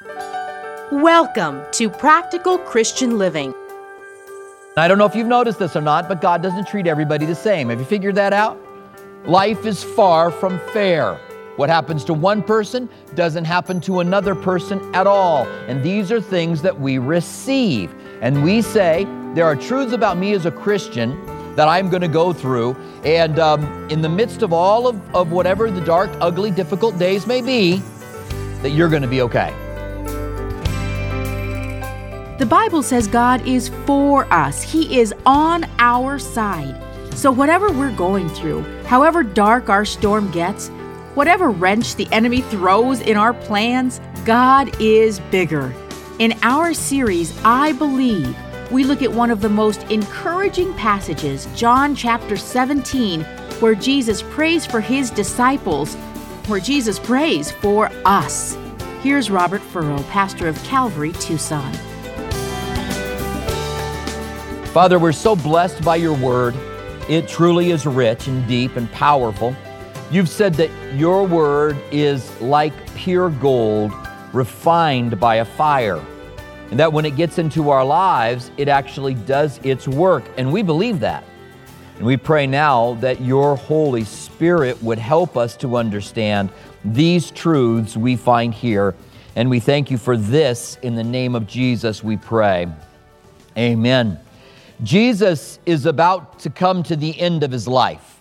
Welcome to Practical Christian Living. I don't know if you've noticed this or not, but God doesn't treat everybody the same. Have you figured that out? Life is far from fair. What happens to one person doesn't happen to another person at all. And these are things that we receive. And we say, there are truths about me as a Christian that I'm going to go through. And in the midst of all of whatever the dark, ugly, difficult days may be, that you're going to be okay. The Bible says God is for us. He is on our side. So whatever we're going through, however dark our storm gets, whatever wrench the enemy throws in our plans, God is bigger. In our series, I Believe, we look at one of the most encouraging passages, John chapter 17, where Jesus prays for his disciples, where Jesus prays for us. Here's Robert Furrow, pastor of Calvary, Tucson. Father, we're so blessed by your word. It truly is rich and deep and powerful. You've said that your word is like pure gold refined by a fire, and that when it gets into our lives, it actually does its work, and we believe that. And we pray now that your Holy Spirit would help us to understand these truths we find here, and we thank you for this. In the name of Jesus we pray. Amen. Jesus is about to come to the end of his life.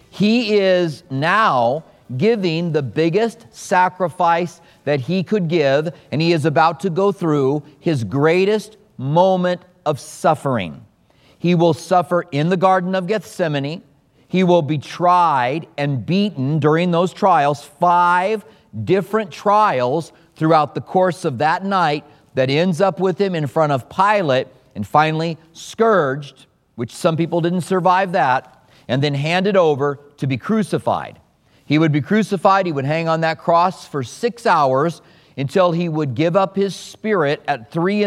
He is now giving the biggest sacrifice that he could give, and he is about to go through his greatest moment of suffering. He will suffer in the Garden of Gethsemane. He will be tried and beaten during those trials, 5 different trials throughout the course of that night that ends up with him in front of Pilate, and finally scourged, which some people didn't survive that, and then handed over to be crucified. He would be crucified, he would hang on that cross for 6 hours until he would give up his spirit at 3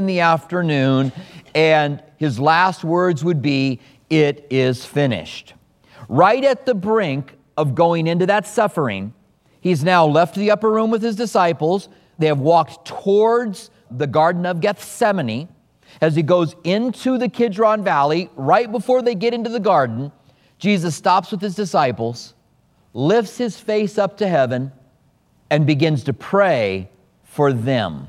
p.m, and his last words would be, "It is finished." Right at the brink of going into that suffering, he's now left the upper room with his disciples. They have walked towards the Garden of Gethsemane. As he goes into the Kidron Valley, right before they get into the garden, Jesus stops with his disciples, lifts his face up to heaven, and begins to pray for them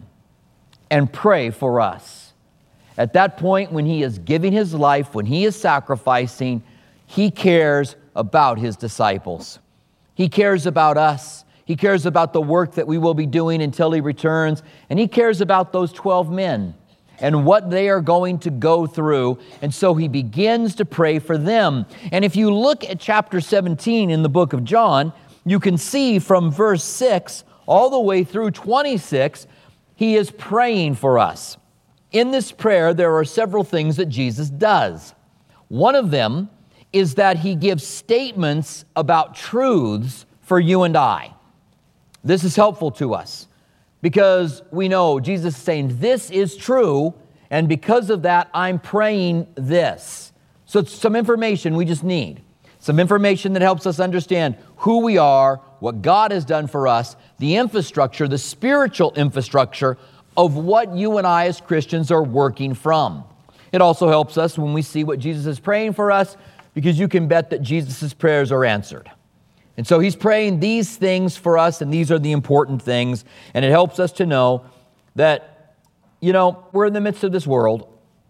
and pray for us. At that point, when he is giving his life, when he is sacrificing, he cares about his disciples. He cares about us. He cares about the work that we will be doing until he returns, and he cares about those 12 men and what they are going to go through. And so he begins to pray for them. And if you look at chapter 17 in the book of John, you can see from verse 6 all the way through 26, he is praying for us. In this prayer, there are several things that Jesus does. One of them is that he gives statements about truths for you and I. This is helpful to us, because we know Jesus is saying, this is true, and because of that, I'm praying this. So it's some information we just need. Some information that helps us understand who we are, what God has done for us, the infrastructure, the spiritual infrastructure of what you and I as Christians are working from. It also helps us when we see what Jesus is praying for us, because you can bet that Jesus' prayers are answered. And so he's praying these things for us, and these are the important things. And it helps us to know that, we're in the midst of this world.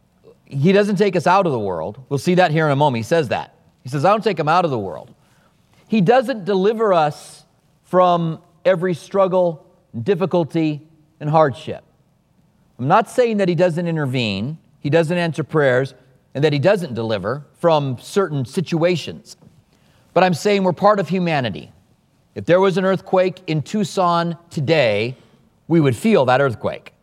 He doesn't take us out of the world. We'll see that here in a moment. He says that. He says, I don't take him out of the world. He doesn't deliver us from every struggle, difficulty, and hardship. I'm not saying that he doesn't intervene, he doesn't answer prayers, and that he doesn't deliver from certain situations. But I'm saying we're part of humanity. If there was an earthquake in Tucson today, we would feel that earthquake.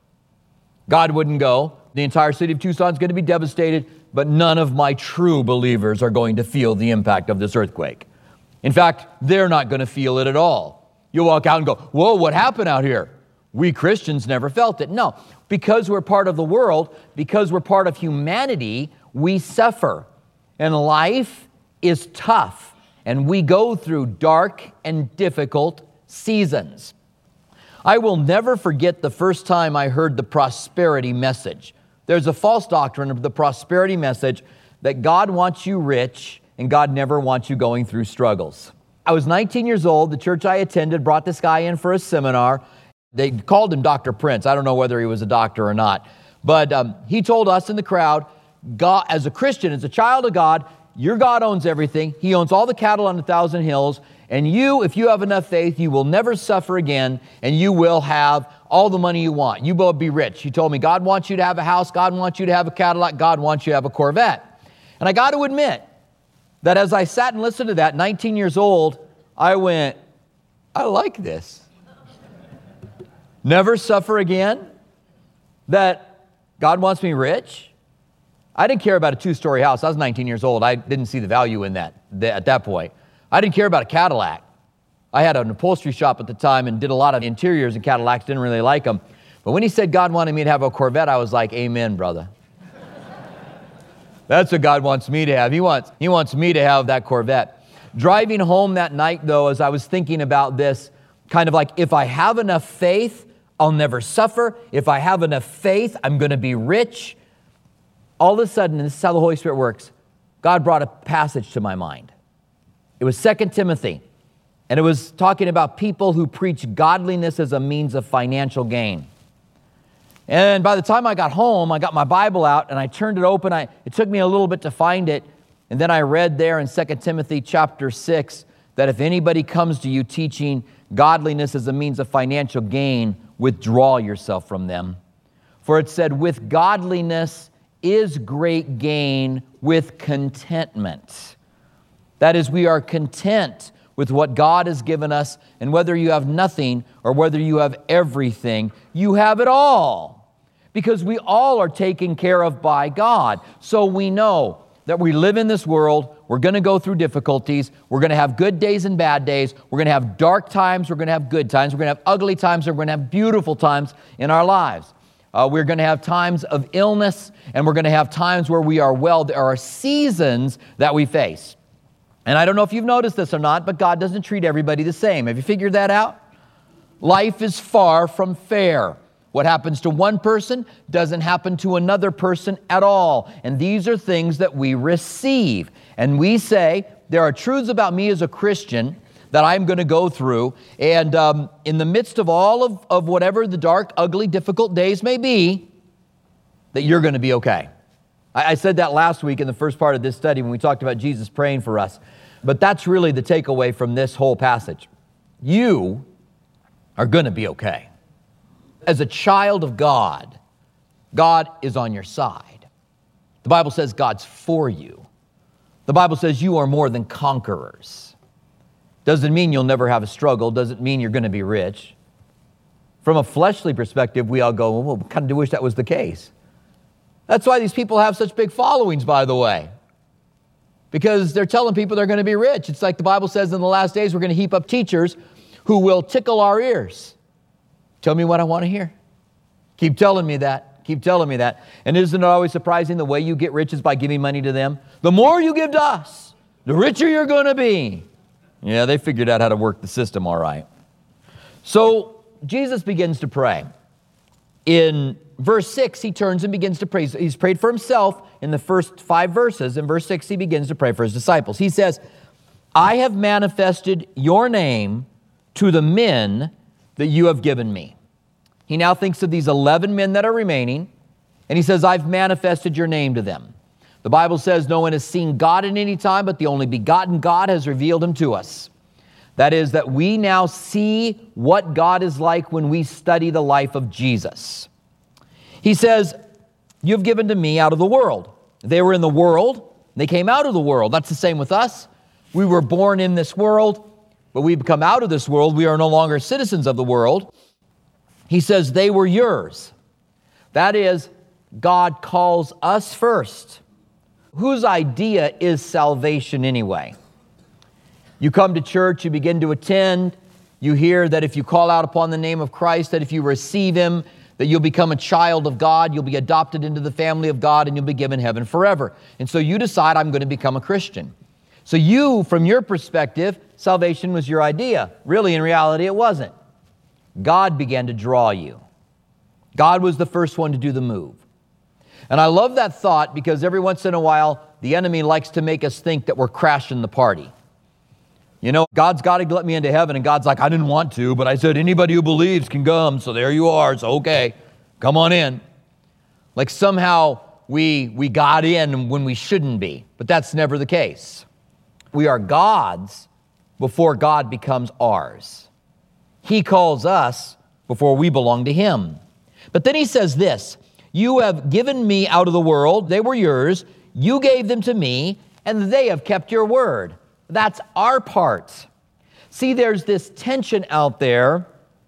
God wouldn't go, the entire city of Tucson is going to be devastated, but none of my true believers are going to feel the impact of this earthquake. In fact, they're not going to feel it at all. You'll walk out and go, whoa, what happened out here? We Christians never felt it. No, because we're part of the world, because we're part of humanity, we suffer. And life is tough. And we go through dark and difficult seasons. I will never forget the first time I heard the prosperity message. There's a false doctrine of the prosperity message that God wants you rich and God never wants you going through struggles. I was 19 years old. The church I attended brought this guy in for a seminar. They called him Dr. Prince. I don't know whether he was a doctor or not. But he told us in the crowd, God, as a Christian, as a child of God, your God owns everything. He owns all the cattle on 1,000 hills. And you, if you have enough faith, you will never suffer again, and you will have all the money you want. You will be rich. He told me, God wants you to have a house. God wants you to have a Cadillac. God wants you to have a Corvette. And I got to admit that as I sat and listened to that, 19 years old, I went, I like this. Never suffer again? That God wants me rich? I didn't care about a 2-story house. I was 19 years old. I didn't see the value in that at that point. I didn't care about a Cadillac. I had an upholstery shop at the time and did a lot of interiors in Cadillacs, didn't really like them. But when he said God wanted me to have a Corvette, I was like, amen, brother. That's what God wants me to have. He wants me to have that Corvette. Driving home that night, though, as I was thinking about this, kind of like, if I have enough faith, I'll never suffer. If I have enough faith, I'm going to be rich. All of a sudden, and this is how the Holy Spirit works, God brought a passage to my mind. It was 2 Timothy, and it was talking about people who preach godliness as a means of financial gain. And by the time I got home, I got my Bible out, and I turned it open. It took me a little bit to find it, and then I read there in 2 Timothy chapter 6 that if anybody comes to you teaching godliness as a means of financial gain, withdraw yourself from them. For it said, with godliness is great gain with contentment. That is, we are content with what God has given us, and whether you have nothing or whether you have everything, you have it all. Because we all are taken care of by God. So we know that we live in this world, we're going to go through difficulties, we're going to have good days and bad days, we're going to have dark times, we're going to have good times, we're going to have ugly times, we're going to have beautiful times in our lives. We're going to have times of illness, and we're going to have times where we are well. There are seasons that we face. And I don't know if you've noticed this or not, but God doesn't treat everybody the same. Have you figured that out? Life is far from fair. What happens to one person doesn't happen to another person at all. And these are things that we receive. And we say, there are truths about me as a Christian that I'm going to go through. And in the midst of all of whatever the dark, ugly, difficult days may be, that you're going to be okay. I said that last week in the first part of this study when we talked about Jesus praying for us. But that's really the takeaway from this whole passage. You are going to be okay. As a child of God, God is on your side. The Bible says God's for you. The Bible says you are more than conquerors. Doesn't mean you'll never have a struggle. Doesn't mean you're going to be rich. From a fleshly perspective, we all go, well, we kind of wish that was the case. That's why these people have such big followings, by the way. Because they're telling people they're going to be rich. It's like the Bible says in the last days, we're going to heap up teachers who will tickle our ears. Tell me what I want to hear. Keep telling me that. Keep telling me that. And isn't it always surprising the way you get rich is by giving money to them? The more you give to us, the richer you're going to be. Yeah, they figured out how to work the system all right. So Jesus begins to pray. In verse 6, he turns and begins to pray. He's prayed for himself in the first 5 verses. In verse 6, he begins to pray for his disciples. He says, I have manifested your name to the men that you have given me. He now thinks of these 11 men that are remaining, and he says, I've manifested your name to them. The Bible says no one has seen God at any time, but the only begotten God has revealed him to us. That is, that we now see what God is like when we study the life of Jesus. He says, you've given to me out of the world. They were in the world. They came out of the world. That's the same with us. We were born in this world, but we've come out of this world. We are no longer citizens of the world. He says, they were yours. That is, God calls us first. Whose idea is salvation anyway? You come to church, you begin to attend, you hear that if you call out upon the name of Christ, that if you receive him, that you'll become a child of God, you'll be adopted into the family of God, and you'll be given heaven forever. And so you decide, I'm going to become a Christian. So you, from your perspective, salvation was your idea. Really, in reality, it wasn't. God began to draw you. God was the first one to do the move. And I love that thought because every once in a while, the enemy likes to make us think that we're crashing the party. You know, God's got to let me into heaven, and God's like, I didn't want to, but I said anybody who believes can come, so there you are, it's okay, come on in. Like somehow we got in when we shouldn't be, but that's never the case. We are God's before God becomes ours. He calls us before we belong to Him. But then He says this, you have given me out of the world, they were yours, you gave them to me, and they have kept your word. That's our part. See, there's this tension out there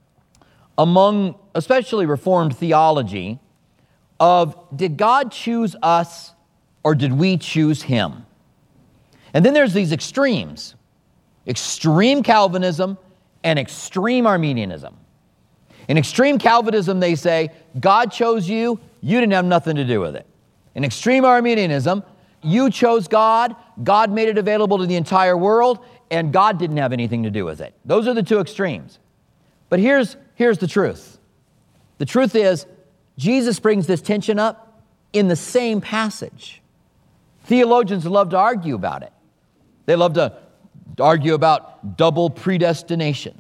among especially Reformed theology of did God choose us or did we choose Him? And then there's these extremes, extreme Calvinism and extreme Arminianism. In extreme Calvinism, they say, God chose you, you didn't have nothing to do with it. In extreme Arminianism, you chose God, God made it available to the entire world, and God didn't have anything to do with it. Those are the two extremes. But here's the truth. The truth is, Jesus brings this tension up in the same passage. Theologians love to argue about it. They love to argue about double predestination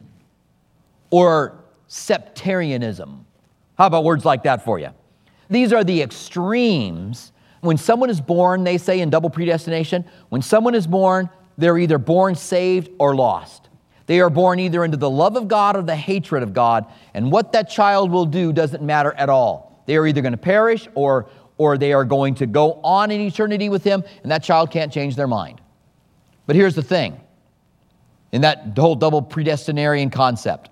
or septarianism. How about words like that for you? These are the extremes. When someone is born, they say in double predestination, when someone is born, they're either born saved or lost. They are born either into the love of God or the hatred of God, and what that child will do doesn't matter at all. They are either going to perish or they are going to go on in eternity with Him, and that child can't change their mind. But here's the thing, in that whole double predestinarian concept,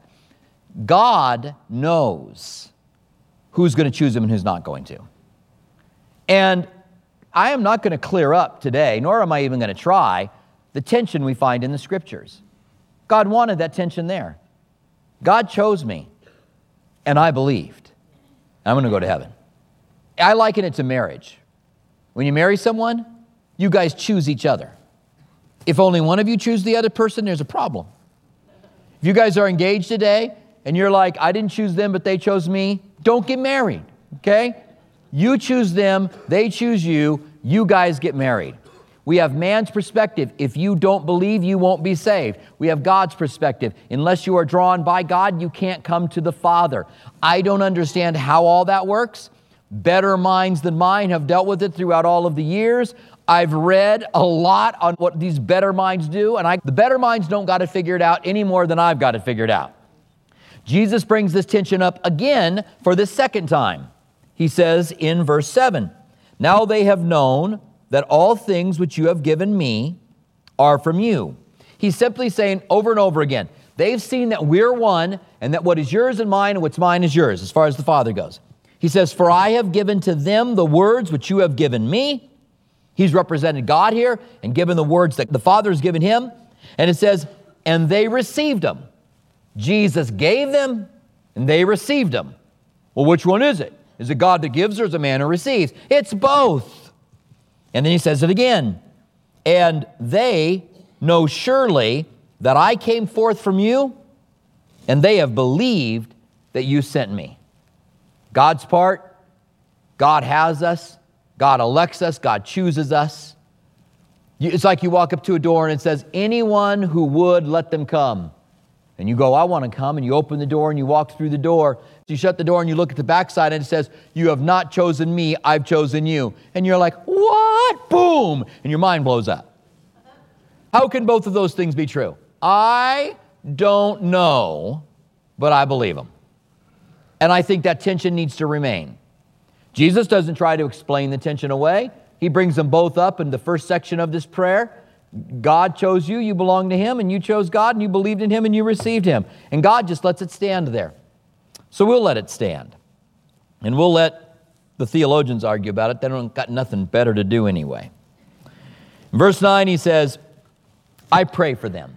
God knows who's going to choose Him and who's not going to. And I am not going to clear up today, nor am I even going to try, the tension we find in the Scriptures. God wanted that tension there. God chose me, and I believed. I'm going to go to heaven. I liken it to marriage. When you marry someone, you guys choose each other. If only one of you choose the other person, there's a problem. If you guys are engaged today, and you're like, I didn't choose them, but they chose me, don't get married, okay? You choose them, they choose you, you guys get married. We have man's perspective. If you don't believe, you won't be saved. We have God's perspective. Unless you are drawn by God, you can't come to the Father. I don't understand how all that works. Better minds than mine have dealt with it throughout all of the years. I've read a lot on what these better minds do, and the better minds don't got it figured out any more than I've got it figured out. Jesus brings this tension up again for the second time. He says in verse 7, now they have known that all things which you have given me are from you. He's simply saying over and over again, they've seen that we're one and that what is yours is mine and what's mine is yours as far as the Father goes. He says, for I have given to them the words which you have given me. He's represented God here and given the words that the Father has given him. And it says, and they received them. Jesus gave them and they received them. Well, which one is it? Is it God that gives or is it man who receives? It's both. And then he says it again. And they know surely that I came forth from you, and they have believed that you sent me. God's part, God has us, God elects us, God chooses us. It's like you walk up to a door and it says, anyone who would, let them come. And you go, I want to come, and you open the door and you walk through the door. You shut the door and you look at the backside and it says, you have not chosen me, I've chosen you. And you're like, what? Boom! And your mind blows up. How can both of those things be true? I don't know, but I believe them. And I think that tension needs to remain. Jesus doesn't try to explain the tension away. He brings them both up in the first section of this prayer. God chose you, you belong to Him, and you chose God, and you believed in Him, and you received Him. And God just lets it stand there. So we'll let it stand. And we'll let the theologians argue about it. They don't got nothing better to do anyway. In verse 9, he says, I pray for them.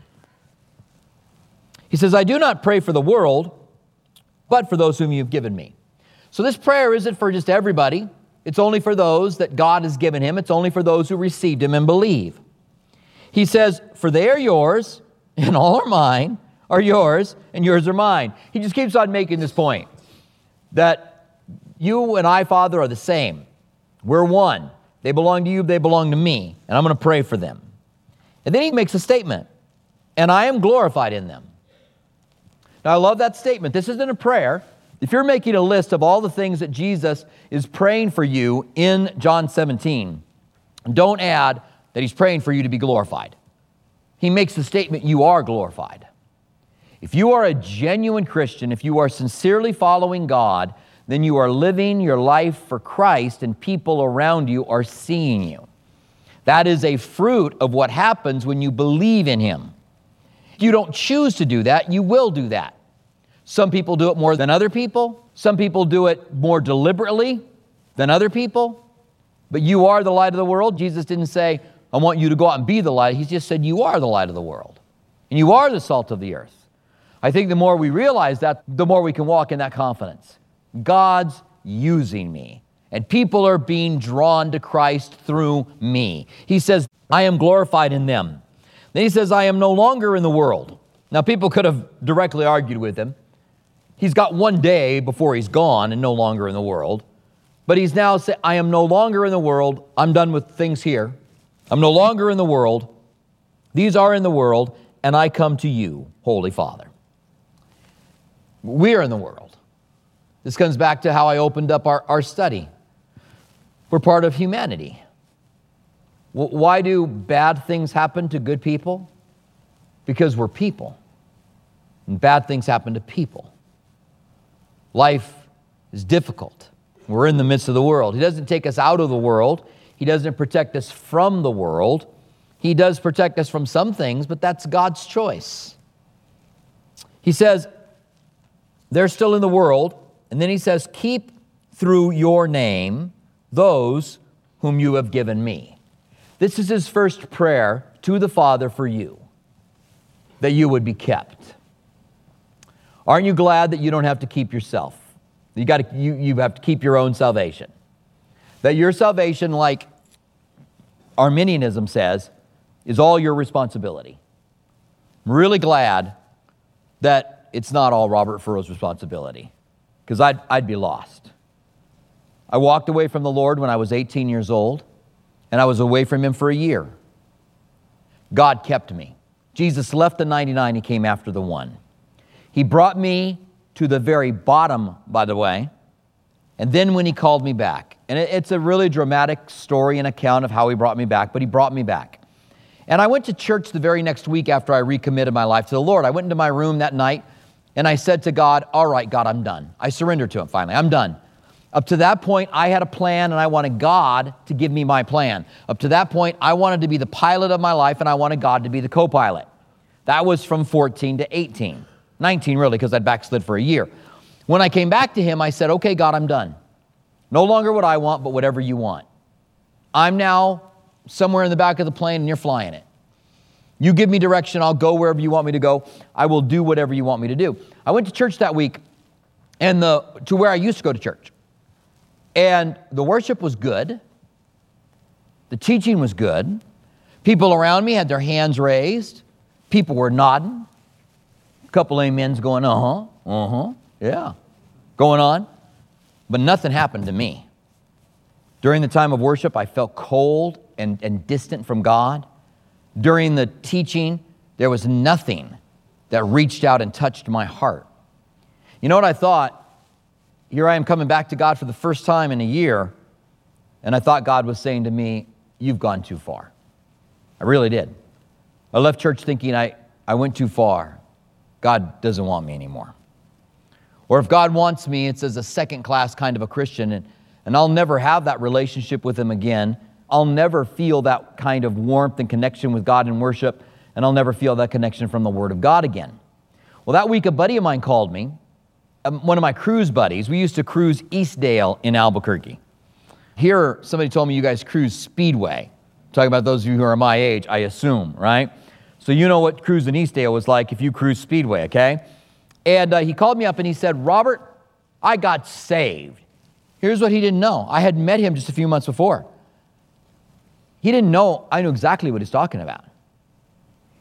He says, I do not pray for the world, but for those whom you've given me. So this prayer isn't for just everybody. It's only for those that God has given him. It's only for those who received him and believe. He says, for they are yours, and all are mine. are yours, and yours are mine. He just keeps on making this point that you and I, Father, are the same. We're one. They belong to you, they belong to me, and I'm going to pray for them. And then he makes a statement, and I am glorified in them. Now, I love that statement. This isn't a prayer. If you're making a list of all the things that Jesus is praying for you in John 17, don't add that he's praying for you to be glorified. He makes the statement, you are glorified. If you are a genuine Christian, if you are sincerely following God, then you are living your life for Christ and people around you are seeing you. That is a fruit of what happens when you believe in him. If you don't choose to do that, you will do that. Some people do it more than other people. Some people do it more deliberately than other people. But you are the light of the world. Jesus didn't say, I want you to go out and be the light. He just said, you are the light of the world. And you are the salt of the earth. I think the more we realize that, the more we can walk in that confidence. God's using me. And people are being drawn to Christ through me. He says, I am glorified in them. Then he says, I am no longer in the world. Now, people could have directly argued with him. He's got one day before he's gone and no longer in the world. But he's now saying, I am no longer in the world. I'm done with things here. I'm no longer in the world. These are in the world, and I come to you, Holy Father. We are in the world. This comes back to how I opened up our study. We're part of humanity. Why do bad things happen to good people? Because we're people. And bad things happen to people. Life is difficult. We're in the midst of the world. He doesn't take us out of the world. He doesn't protect us from the world. He does protect us from some things, but that's God's choice. He says, they're still in the world. And then he says, keep through your name those whom you have given me. This is his first prayer to the Father for you, that you would be kept. Aren't you glad that you don't have to keep yourself? You have to keep your own salvation. That your salvation, like Arminianism says, is all your responsibility. I'm really glad that it's not all Robert Furrow's responsibility, because I'd be lost. I walked away from the Lord when I was 18 years old, and I was away from him for a year. God kept me. Jesus left the 99, he came after the one. He brought me to the very bottom, by the way, and then when he called me back, and it's a really dramatic story and account of how he brought me back, but he brought me back. And I went to church the very next week after I recommitted my life to the Lord. I went into my room that night, and I said to God, all right, God, I'm done. I surrendered to him finally. I'm done. Up to that point, I had a plan, and I wanted God to give me my plan. Up to that point, I wanted to be the pilot of my life, and I wanted God to be the co-pilot. That was from 14 to 18. 19, really, because I'd backslid for a year. When I came back to him, I said, okay, God, I'm done. No longer what I want, but whatever you want. I'm now somewhere in the back of the plane, and you're flying it. You give me direction, I'll go wherever you want me to go. I will do whatever you want me to do. I went to church that week, and to where I used to go to church. And the worship was good. The teaching was good. People around me had their hands raised. People were nodding. A couple amens going, yeah, going on. But nothing happened to me. During the time of worship, I felt cold and distant from God. During the teaching, there was nothing that reached out and touched my heart. You know what I thought? Here I am coming back to God for the first time in a year, and I thought God was saying to me, you've gone too far. I really did. I left church thinking I went too far. God doesn't want me anymore. Or if God wants me, it's as a second-class kind of a Christian, and I'll never have that relationship with him again. I'll never feel that kind of warmth and connection with God in worship, and I'll never feel that connection from the Word of God again. Well, that week, a buddy of mine called me, one of my cruise buddies. We used to cruise Eastdale in Albuquerque. Here, somebody told me you guys cruise Speedway. I'm talking about those of you who are my age, I assume, right? So you know what cruising Eastdale was like if you cruise Speedway, okay? And he called me up and he said, Robert, I got saved. Here's what he didn't know. I had met him just a few months before. He didn't know I knew exactly what he's talking about.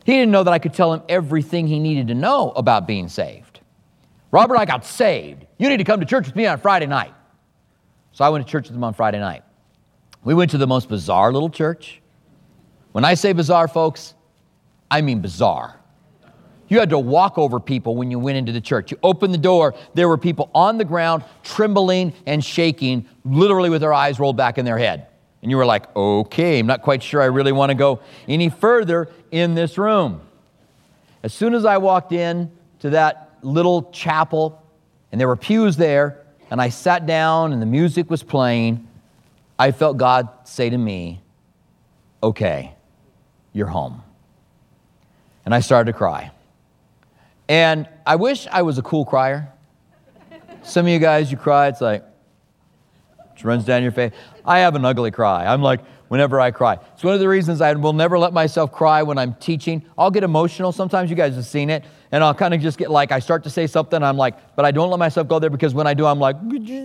He didn't know that I could tell him everything he needed to know about being saved. Robert, I got saved. You need to come to church with me on Friday night. So I went to church with him on Friday night. We went to the most bizarre little church. When I say bizarre, folks, I mean bizarre. You had to walk over people when you went into the church. You opened the door, there were people on the ground, trembling and shaking, literally with their eyes rolled back in their head. And you were like, okay, I'm not quite sure I really want to go any further in this room. As soon as I walked in to that little chapel, and there were pews there, and I sat down and the music was playing, I felt God say to me, okay, you're home. And I started to cry. And I wish I was a cool crier. Some of you guys, you cry, it's like, it runs down your face. I have an ugly cry. I'm like, whenever I cry. It's one of the reasons I will never let myself cry when I'm teaching. I'll get emotional. Sometimes you guys have seen it. And I'll kind of just get like, I start to say something, I'm like, but I don't let myself go there because when I do, I'm like,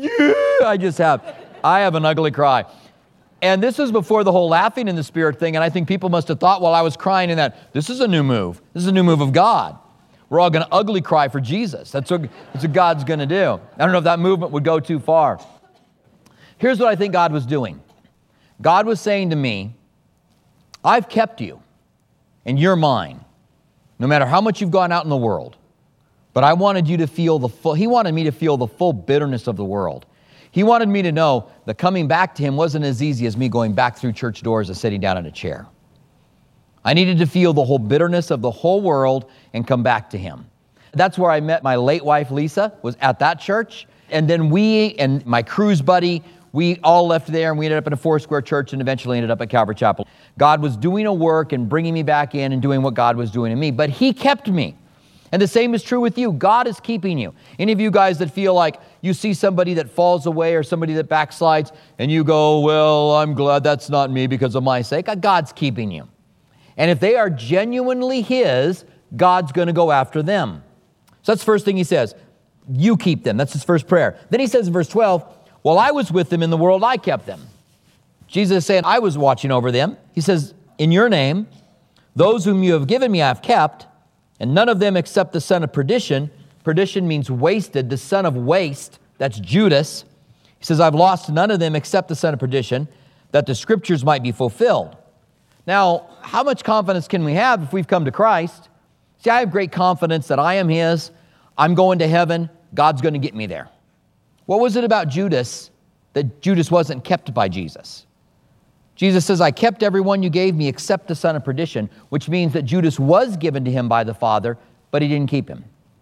I have an ugly cry. And this was before the whole laughing in the Spirit thing. And I think people must have thought while I was crying in that, this is a new move. This is a new move of God. We're all going to ugly cry for Jesus. That's what God's going to do. I don't know if that movement would go too far. Here's what I think God was doing. God was saying to me, I've kept you, and you're mine, no matter how much you've gone out in the world. But I wanted you to feel He wanted me to feel the full bitterness of the world. He wanted me to know that coming back to Him wasn't as easy as me going back through church doors and sitting down in a chair. I needed to feel the whole bitterness of the whole world and come back to Him. That's where I met my late wife, Lisa, was at that church. And then we and my cruise buddy, we all left there and we ended up in a Foursquare church and eventually ended up at Calvary Chapel. God was doing a work and bringing me back in and doing what God was doing in me, but He kept me. And the same is true with you. God is keeping you. Any of you guys that feel like you see somebody that falls away or somebody that backslides and you go, well, I'm glad that's not me because of my sake. God's keeping you. And if they are genuinely His, God's going to go after them. So that's the first thing He says. You keep them. That's His first prayer. Then He says in verse 12, while I was with them in the world, I kept them. Jesus is saying, I was watching over them. He says, in your name, those whom you have given me I have kept, and none of them except the son of perdition. Perdition means wasted, the son of waste. That's Judas. He says, I've lost none of them except the son of perdition, that the scriptures might be fulfilled. Now, how much confidence can we have if we've come to Christ? See, I have great confidence that I am His. I'm going to heaven. God's going to get me there. What was it about Judas that Judas wasn't kept by Jesus? Jesus says, I kept everyone you gave me except the son of perdition, which means that Judas was given to him by the Father, but he didn't keep him.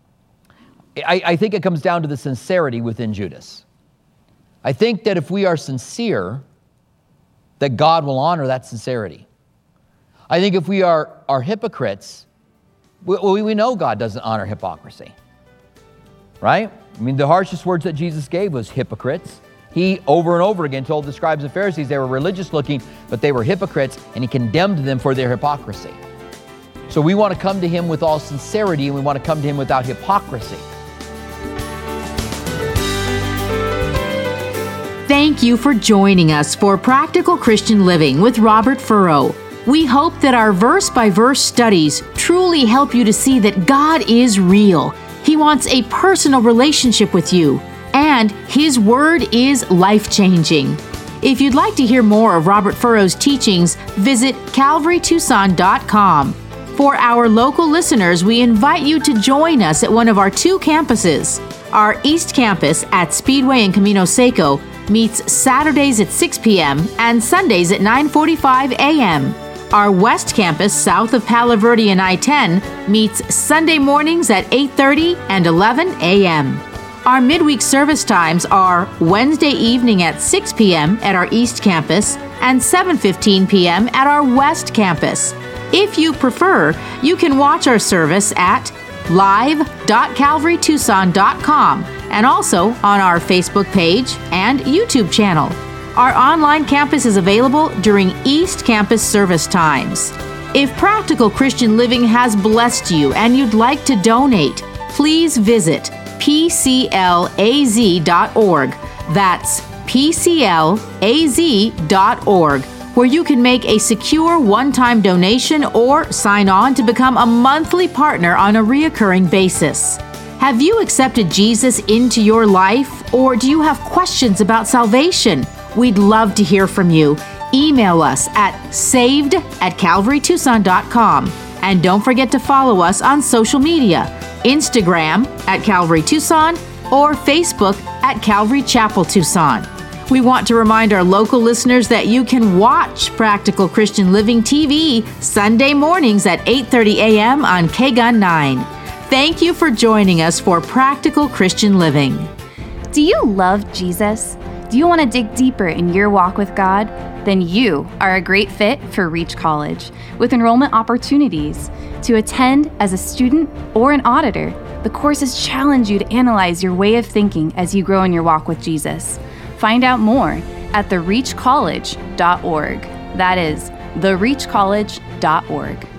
I think it comes down to the sincerity within Judas. I think that if we are sincere, that God will honor that sincerity. I think if we are hypocrites, we know God doesn't honor hypocrisy, right? I mean, the harshest words that Jesus gave was hypocrites. He, over and over again, told the scribes and Pharisees they were religious looking, but they were hypocrites, and He condemned them for their hypocrisy. So we want to come to Him with all sincerity, and we want to come to Him without hypocrisy. Thank you for joining us for Practical Christian Living with Robert Furrow. We hope that our verse-by-verse studies truly help you to see that God is real. He wants a personal relationship with you, and His Word is life-changing. If you'd like to hear more of Robert Furrow's teachings, visit CalvaryTucson.com. For our local listeners, we invite you to join us at one of our two campuses. Our East Campus at Speedway in Camino Seco meets Saturdays at 6 p.m. and Sundays at 9:45 a.m. Our West Campus, south of Palo Verde and I-10, meets Sunday mornings at 8:30 and 11 a.m. Our midweek service times are Wednesday evening at 6 p.m. at our East Campus and 7:15 p.m. at our West Campus. If you prefer, you can watch our service at live.calvarytucson.com and also on our Facebook page and YouTube channel. Our online campus is available during East Campus service times. If Practical Christian Living has blessed you and you'd like to donate, please visit PCLAZ.org. That's PCLAZ.org. where you can make a secure one-time donation or sign on to become a monthly partner on a reoccurring basis. Have you accepted Jesus into your life, or do you have questions about salvation? We'd love to hear from you. Email us at saved@calvarytucson.com. And don't forget to follow us on social media, Instagram at Calvary Tucson or Facebook at Calvary Chapel Tucson. We want to remind our local listeners that you can watch Practical Christian Living TV Sunday mornings at 8:30 a.m. on KGUN 9. Thank you for joining us for Practical Christian Living. Do you love Jesus? Do you want to dig deeper in your walk with God? Then you are a great fit for Reach College, with enrollment opportunities. To attend as a student or an auditor, the courses challenge you to analyze your way of thinking as you grow in your walk with Jesus. Find out more at thereachcollege.org. That is, thereachcollege.org.